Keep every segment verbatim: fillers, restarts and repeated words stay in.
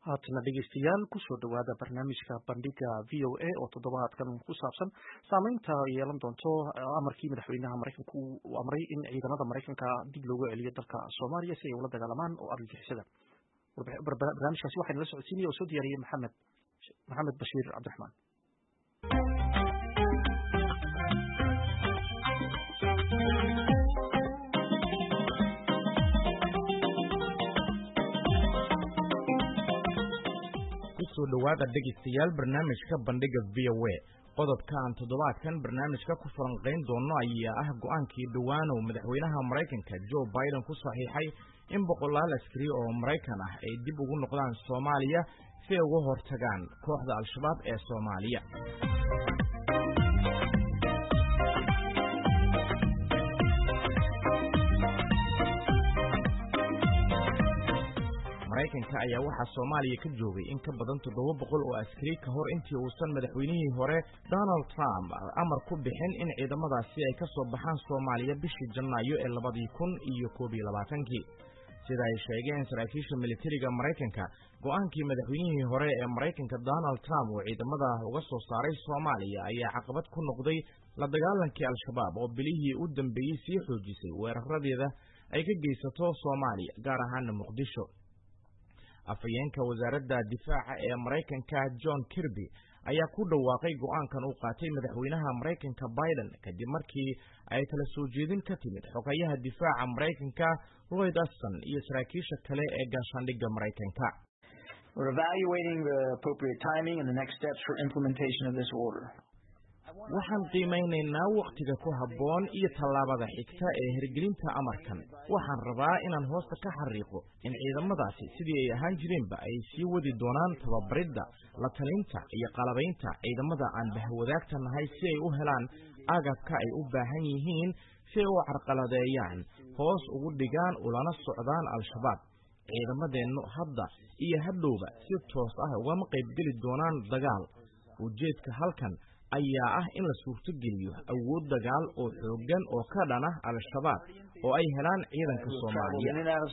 haatana dhegeystayaal kusoo dhawaada barnaamijka bandhiga v o a oo toddobaadkan ku saabsan saameynta ay yeelan doonto amarkii madaxweynaha maraykanku uu amray in ciidamada maraykanka dib loogu celiyo dalka soomaaliya si ay ula dagaalamaan oo argagixisada. barnaamijkaasi waxaa nala socodsiinaya oo soo diyaariyey maxamed maxamed bashiir cabdiraxmaan. soo dhawaada dhegeystayaal barnaamijka bandhiga v o a qodobka aan toddobaadkan barnaamijka ku falanqayn doono ayaa ah go-aankii dhowaan oo madaxweynaha maraykanka Joe Biden ku saxiixay in boqolaal askari oo Maraykan ah ay dib ugu noqdaan Soomaaliya si ay uga hortagaan kooxda Al-Shabaab ee Soomaaliya. Maraykanka ayaa waxaa Soomaaliya ka joogay in ka badan toddoba boqol oo askari ka hor intii uusan madaxweynihii hore Donald Trump amar ku bixin in ciidamadaasi ay ka soo baxaan Soomaaliya bishii Janaayo ee labada kun iyo koob iyo labaatankii. Sida ay sheegeen saraakiisha militariga Maraykanka, go-aankii madaxweynihii hore ee Maraykanka Donald Trump oo ciidamada uga soo saaray Soomaaliya ayaa caqabad ku noqday la dagaalankii Al-Shabaab oo bilihii u dambeeyey sii xoojisay weeraradeeda ay ka geysato Soomaaliya, gaar ahaan Muqdisho. afayeenka wasaaradda difaaca ee Maraykanka John Kirby ayaa ku dhawaaqay go-aankan uu qaatay madaxweynaha Maraykanka Biden kadib markii ay kala soo jeedin ka timid xogayaha difaaca Maraykanka Lloyd Austin iyo saraakiisha kale ee gaashaandhigga Maraykanka. We're evaluating the appropriate timing and the next steps for implementation of this order. waxaan qiimeynaynaa waqtiga ku habboon iyo tallaabada xigta ee hirgelinta amarkan. waxaan rabaa inaan hoosta ka xariiqo in ciidamadaasi sidii ay ahaan jireenba ay sii wadi doonaan tababaridda, la talinta iyo qalabaynta ciidamada aan bahwadaagta nahay si ay u helaan agabka ay u baahan yihiin si ay u carqaladeeyaan, hoos ugu dhigaan ulana socdaan Al-Shabaab. ciidamadeennu hadda iyo hadhowba si toos ah ugama qaybgeli doonaan dagaal. ujeedka halkan ayaa ah in la suurtogeliyo awood dagaal oo xooggan oo ka dhan ah Al-Shabaab oo ay helaan ciidanka Soomaaliya.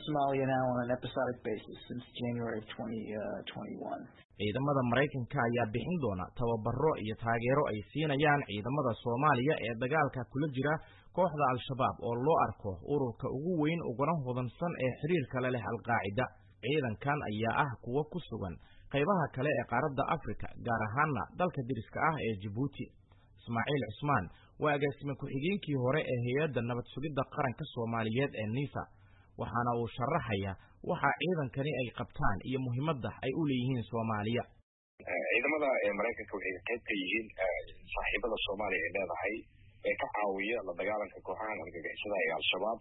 ciidamada Maraykanka ayaa bixin doona tababaro iyo taageero ay siinayaan ciidamada Soomaaliya ee dagaalka kula jira kooxda Al-Shabaab oo loo arko ururka ugu weyn uguna hodansan ee xiriirka la leh Al-Qaacida. ciidankan ayaa ah kuwa ku sugan qaybaha kale ee qaaradda Afrika, gaar ahaanna dalka deriska ah ee Djibouti. Ismaaciil Cusmaan waa agaasime ku-xigeenkii hore ee hay'adda nabad sugidda qaranka Soomaaliyeed ee NISA, waxaana uu sharaxaya waxa ciidankani ay qabtaan iyo muhiimadda ay u leeyihiin Soomaaliya. ciidamada ee Maraykanka waxay qayb ka yihiin saaxiibada Soomaaliya ee leedahay ee ka caawiya la dagaalanka kooxaha argagixisada ee Al-Shabaab.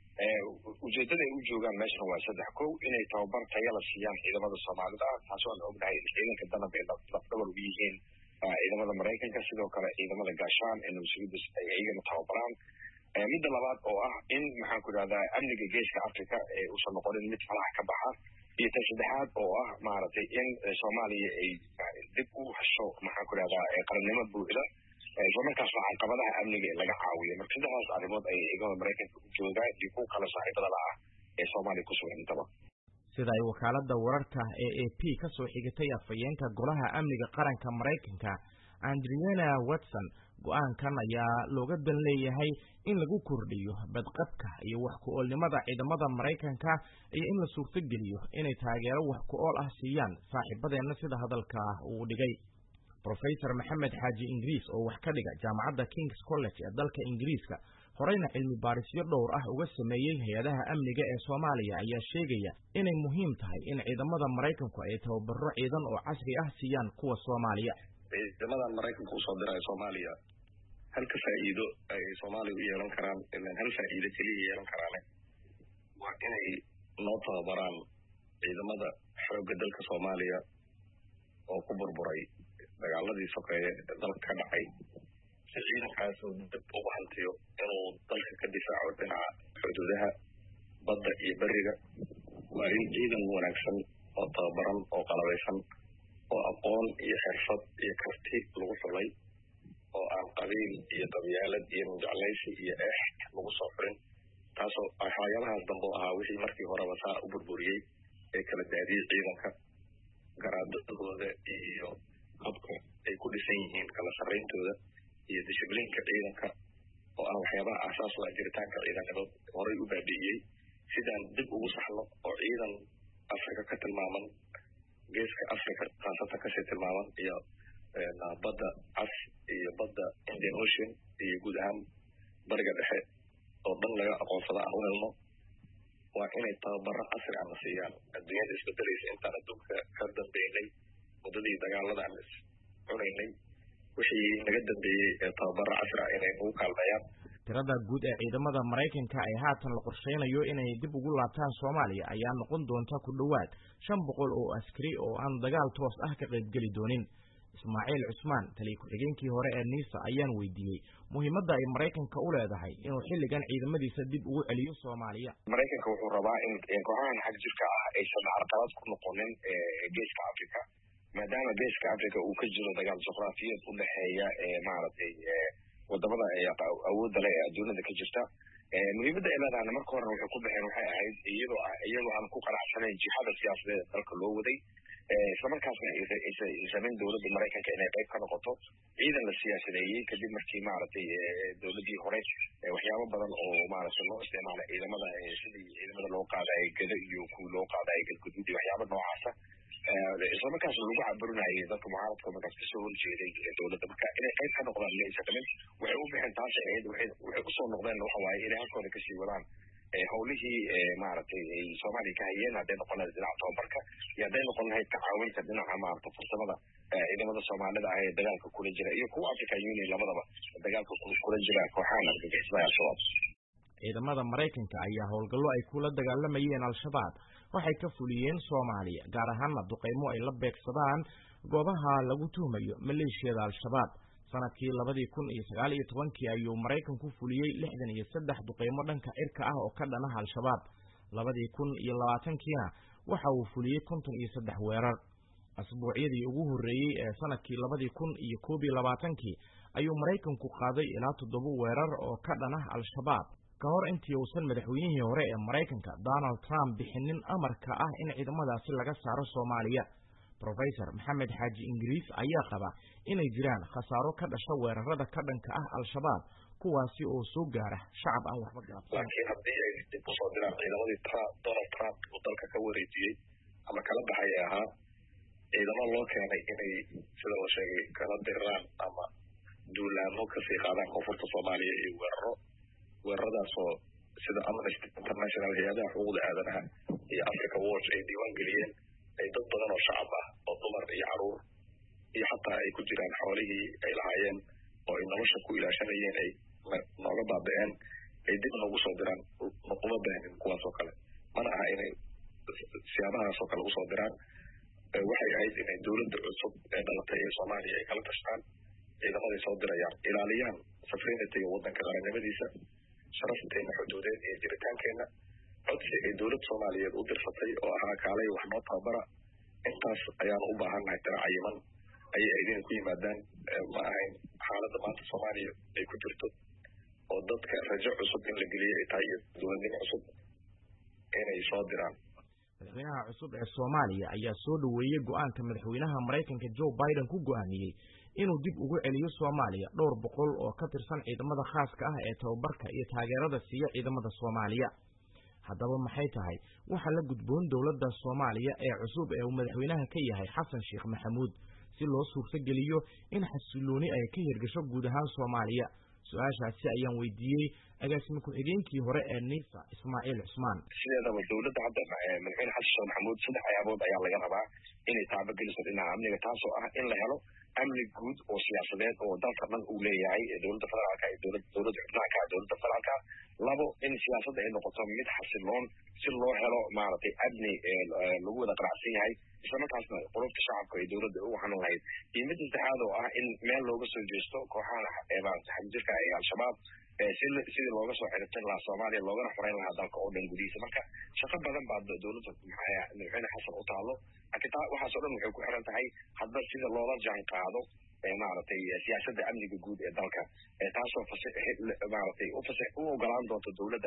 ujeedada ay u joogaan meeshan waa saddex kow inay tababar tayo la siiyaan ciidamada Soomaalida ah, taasoo aan ognahay in ciidanka danab ay lafdhabar u yihiin ciidamada Maraykanka, sidoo kale ciidamada gaashaan ee nabadsugidas ay iyagana tababaraan. midda labaad oo ah in maxaan ku idhahdaa amniga geeska Afrika ee uusan noqonin mid falaha ka baxa, iyo tan saddexaad oo ah maaragtay in Soomaaliya ay dib u hesho maxaan ku idhahdaa qarannimo buuxda, isla markaas caqabadaha amniga ee laga caawiyo. marka saddexdaas arrimood ay ciidamada Maraykanka u joogaan iyo kuwa kale saaxiibada la ah ee Soomaaliya ku sugan intaba. sida ay wakaaladda wararka ee A P ka soo xigatay afayeenka golaha amniga qaranka Maraykanka Andriana Watson, go-aankan ayaa looga dan leeyahay in lagu kordhiyo badqabka iyo wax ku-oolnimada ciidamada Maraykanka iyo in la suurtogeliyo inay taageero wax ku-ool ah siiyaan saaxiibadeenna, sida hadalka uu dhigay. Professor Maxamed Xaaji Ingiriis oo wax ka dhiga jaamacadda King's College ee dalka Ingiriiska, horeyna cilmi baarisyo dhowr ah uga sameeyey hay-adaha amniga ee Soomaaliya, ayaa sheegaya inay muhiim tahay in ciidamada Maraykanku ay tababaro ciidan oo casri ah siiyaan kuwa Soomaaliya. ciidamada Maraykanka u soo diray Soomaaliya halka faa'iido ay Soomaaliya u yeelan karaan, ilaa hal faa'iido kaliya yeelan karaan waa inay noo tababaraan ciidamada xoogga dalka Soomaaliya oo ku burburay dagaaladii sokeeye ee dalka ka dhacay, si ciidankaas uu dib ugu hantiyo inuu dalka ka difaaco dhinaca xuduudaha badda iyo beriga. waa in ciidan wanaagsan oo tababaran oo qalabaysan oo aqoon iyo xirfad iyo karti lagu xulay oo aan qabiil iyo qabyaalad iyo mujeclaysi iyo eex lagu soo furin, taasoo waxyaabahaas dambe ahaa wixii markii horeba saa u burburiyey ee kala daadiyey ciidanka. akhlaaqdooda iyo disciplineka ciidanka oo ah waxyaabaha aasaas u ah jiritaanka ciidanka horay u baabi'iyey sidaan dib ugu saxno oo ciidan afrika ka tilmaaman geeska afrika khaasatan kasii tilmaaman iyo badda cas iyo badda Indian Ocean iyo guud ahaan bariga dhexe oo dhan laga aqoonsada aan u helno waa inay tababaro casri ah siiyaan adduunyada isbedelaysa intaan adduunka ka dambeynay muddadii dagaalada aan is cunaynay wixii naga dambeeyey ee tababaro casri ah inay ugu kaalmeeyaan tirada guud ee ciidamada Mareykanka ay haatan la qorsheynayo inay dib ugu laabtaan Soomaaliya ayaa noqon doonta ku dhawaad shan boqol oo askari oo aan dagaal toos ah ka qayb gali doonin. Ismaaciil Cusmaan taliye ku-xigeenkii hore ee NISA ayaan weydiiyey muhiimadda ay Mareykanka u leedahay inuu xilligan ciidamadiisa dib ugu celiyo Soomaaliya. Mareykanka wuxuu rabaa in kooxahan xag jirka ah aysan carqalad ku noqonin geeska Afrika maadaama geeska Afrika uu ka jiro dagaal juqraafiyeed u dhexeeya maaragtay wadamada awoodda leh ee adduunyada ka jirta. muhiimadda ay leedahay marka hore waxay ku baxeen waxay ahayd iyadoo iyadoo aan ku qanacsanayn jihada siyaasadeed dalka loo waday isla markaasna aysan dowladda Mareykanka inay qayb ka noqoto ciidan la siyaasadeeyey kadib markii maaragtay dowladdii hore waxyaabo badan oo maaragtay loo isticmaalay ciidamada sidii ciidamada loo qaaday gada iyo kuwa loo qaaday galguduud iyo waxyaabo noocaasa isla markaasna lagu caburinayay dadka mucaaradka markaas kasoo horjeeday dowladda marka inay qayb ka noqdaan maysa kamin waxay u bixeen taas ahayd waxay usoo noqdeen waxa waaye inay halkooda kasii wadaan howlihii maaragtay ay Soomaaliya ka hayeen hadday noqon lahayd dhinaca tababarka iyo hadday noqon lahayd tacaawinta dhinaca maaragtay farsamada ciidamada Soomaalida ah ee dagaalka kula jira iyo kuwa African Union labadaba dagaalka kula jira kooxahan argagixisada Al-Shabaab. ciidamada Mareykanka ayaa howlgallo ay kula dagaalamayeen Al-Shabaab waxay ka fuliyeen Soomaaliya gaar ahaan duqeymo ay la beegsadaan goobaha lagu tuhmayo maleeshiyada Al-Shabaab. sanadkii labadii kun iyo sagaal iyo tobankii ayuu Mareykanku fuliyey lixdan iyo saddex duqeymo dhanka cirka ah oo ka dhana Al-Shabaab. labadii kun iyo labaatankiina waxa uu fuliyey konton iyo saddex weerar. asbuucyadii ugu horreeyey ee sanadkii labadii kun iyo koob iyo labaatankii ayuu Mareykanku qaaday ilaa toddoba weerar oo ka dhana Al-Shabaab ka hor intii uusan madaxweynihii hore ee Mareykanka Donald Trump bixinin amarka ah in ciidamadaasi laga saaro Soomaaliya. Professor Maxamed Xaaji Ingiriis ayaa qaba inay jiraan khasaaro ka dhasha weerarada ka dhanka ah Al-Shabaab kuwaasi oo soo gaara shacab aan waxba galabsan. laakiin haddii ay dib u soo diraan ciidamadii Donald Trump uu dalka ka wareejiyey ama kala baxay ahaa ciidamo loo keenay inay sida la sheegay kala diraan ama duulaamo kasii qaadaan koonfurta Soomaaliya iyo weeraro weeraradaasoo sida Amnesty International hay-adaha xuquuqda aadanaha iyo Africa Watch ay diiwaan geliyeen ay dad badan oo shacab ah oo dumar iyo caruur iyo xataa ay ku jiraan xoolihii ay lahaayeen oo ay nolosha ku ilaashanayeen ay nooga baaba'een ay dib noogu soo diraan uma baahin kuwaas oo kale mana aha inay siyaabahaas oo kale usoo diraan waxay ahayd inay dowladda cusub ee dhalatay ee Soomaaliya ay kala tashtaan ciidamaday soo dirayaan ilaaliyaan safrinatiga waddanka qarannimadiisa sharafteena xuduudeed iyo jiritaankeenna codsi ay dowladda Soomaaliyeed u dirsatay oo ahaa kaalay wax noo tababara intaas ayaan u baahannahay tira cayiman ayay aydin ku yimaadaan ma ahayn xaaladda maanta Soomaaliya ay ku jirto oo dadka rajo cusub in la geliyo ay tahay iyo dowladnimo cusub inay soo diraan. madaxweynaha cusub ee Soomaaliya ayaa soo dhaweeyay go'aanka madaxweynaha Mareykanka Joe Biden ku go'aamiyey inuu dib ugu celiyo Soomaaliya dhowr boqol oo ka tirsan ciidamada khaaska ah ee tababarka iyo taageerada siiya ciidamada Soomaaliya. haddaba maxay tahay waxa la gudboon dowladda Soomaaliya ee cusub ee uu madaxweynaha ka yahay Xasan Sheekh Maxamuud si loo suurtageliyo in xasilooni ay ka hirgasho guud ahaan Soomaaliya? su-aashaasi ayaan weydiiyey agaasime ku-xigeenkii hore ee NISA Ismaaciil Cusmaan. sideedaba dowladda hadda madaxweyne Xasan Sheekh Maxamuud saddex ayaabood ayaa laga rabaa inay taabageliso dhinaca amniga taasoo ah in la helo amni guud oo siyaasadeed oo dalka dhan uu leeyahay ee dowladda federaalka iyo dowladda dowladda xubnaha ka dowladda federaalka. labo in siyaasadda ay noqoto mid xasiloon si loo helo maaragtay amni lagu wada qanacsan yahay isla markaasna qulubta shacabka iyo dowladda ugu xanuun lahayd. iyo mid saddexaad oo ah in meel looga soo jeesto kooxahan maaragtay xagjirka ee Al-Shabaab sidii looga soo xiriirtan lahaa Soomaaliya loogana xoreyn lahaa dalka oo dhan gudihiisa. marka shaqo badan baa dowladda madaxweyne Xasan u taalo laakiin waxaas oo dhan waxay ku xiran tahay hadba sida loola jaan qaado maaragtay siyaasadda amniga guud ee dalka taasoo maaragtay u fasax u ogolaan doonto dowladda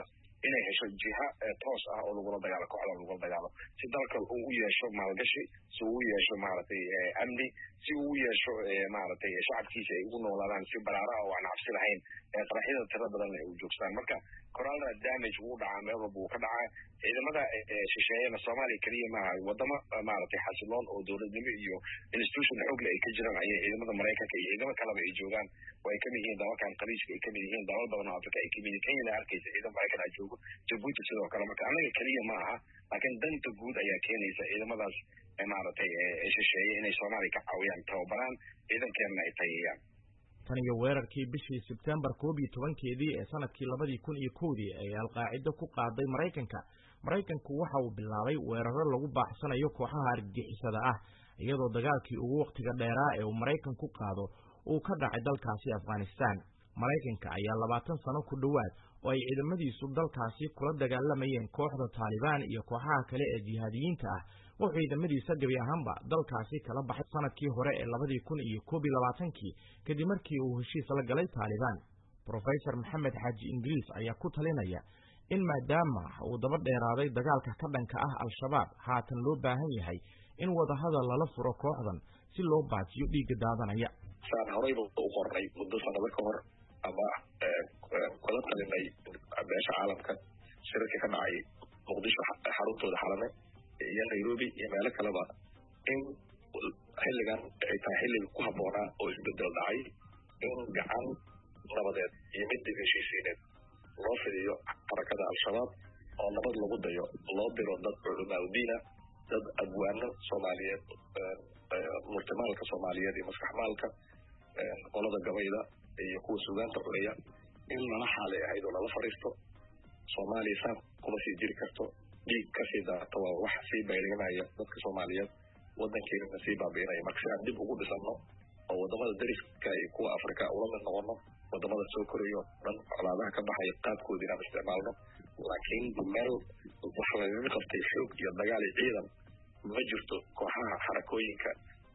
inay hesho jiha toos ah oo lagula dagaalo kooxda lagula dagaalo si dalka uu u yeesho maalgashi si uu u yeesho maaragtay amni si uu u yeesho maaragtay shacabkiisa ay ugu noolaadaan si baraara ah oo aan cabsi lahayn qaraxyada tirada badan ay u joogstaan marka corona damage wuu dhacaa meel walba wuu ka dhacaa ciidamada shisheeyana soomaaliya keliya maaha wadamo maaragtay xasiloon oo dowladnimo iyo institution xoogle ay ka jiraan ayay ciidamada maraykanka iyo ciidamo kaleba ay joogaan oo ay kamid yihiin dalalkan qariishka ay kamid yihiin dalal badan oo afrika ay kamid yihiin kenyana arkaysa ciidan maraykan aa joogo jabuuti sidoo kale marka annaga keliya ma aha laakiin danta guud ayaa keenaysa ciidamadaas maaragtay shisheeye inay soomaaliya ka caawiyaan tababaraan ciidankeenna ay tayeeyaan tan iyo weerarkii bishii sebtembar koob iyo tobankeedii ee sanadkii labadii kun iyo kowdii ay alqaacido ku qaaday maraykanka maraykanku waxa uu bilaabay weeraro lagu baaxsanayo kooxaha argagixisada ah iyadoo dagaalkii ugu wakhtiga dheeraa ee uu maraykanku qaado uu ka dhacay dalkaasi afghanistan maraykanka ayaa labaatan sano ku dhowaad oo ay ciidamadiisu dalkaasi kula dagaalamayeen kooxda taalibaan iyo kooxaha kale ee jihaadiyiinta ah wuxuu ciidamadiisa gebi ahaanba dalkaasi kala baxay sanadkii hore ee labadii kun iyo koob iyo labaatankii kadib markii uu heshiis la galay taalibaan professor maxamed xaaji ingiriis ayaa ku talinaya in maadaama uu daba dheeraaday dagaalka ka dhanka ah al-shabaab haatan loo baahan yahay in wadahadal lala furo kooxdan si loo baajiyo dhiigga daadanaya saan horeyba u qornay muddo sanado ka hor ama kula talinay beesha caalamka shirarka ka dhacay muqdisho xaruntooda xalane iyo nairobi iyo meelo kaleba in xilligan ay tahay xilliga ku habboonaa oo isbedel dhacay in gacan nabadeed iyo mid dib heshiisiineed loo fidiyo xarakada al-shabaab oo nabad lagu dayo loo diro dad culimaadudiina dad abwaano soomaaliyeed murtimaalka soomaaliyeed iyo maskaxmaalka qolada gabayda iyo kuwa sugaanta cunaya in lala xaalay ahayd oo lala fariisto soomaaliya saan kuma sii jiri karto dhiig kasii daato waa wax sii bayrinaya dadka soomaaliyeed wadankeena sii baabiinaya marka si aan dib ugu dhisano oo wadamada dariska iyo kuwa afrika ula mid noqono wadamada soo korayo dhan colaadaha ka baxaya qaabkoodi inaan isticmaalno laakiin meel wax lagaga qabtay xoog iyo dagaal iyo ciidan ma jirto kooxaha xarakooyinka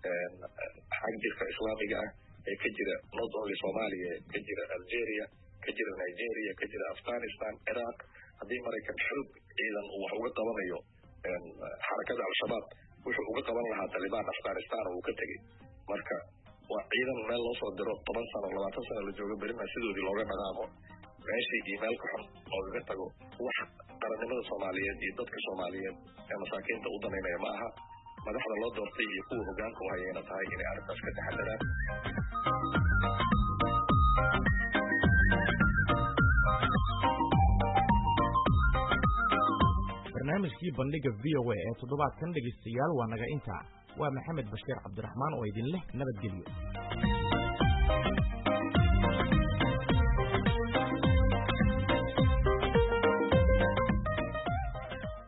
xagjirka islaamiga ah ee ka jira not only soomaaliya ka jira algeria ka jira nigeria ka jira afghanistan iraq haddii maraykan xoog ciidan uu wax uga qabanayo xarakada al-shabaab wuxuu uga qaban lahaa talibaan afghanistan uu ka tegey marka waa ciidan meel loo soo diro toban sano labaatan sano la joogo berina sidoodii looga dhaqaaqo meeshii iyo meel ka xun loogaga tago wax qarannimada soomaaliyeed iyo dadka soomaaliyeed ee masaakiinta u danaynaya ma aha madaxda loo doortay iyo kuwa hogaanka u hayayna tahay inay arrintaas ka taxadaraan barnaamijkii bandhiga v o a ee toddobaadkan dhegaystayaal waa naga intaa waa maxamed bashiir cabdiraxmaan oo idin leh nabadgelyo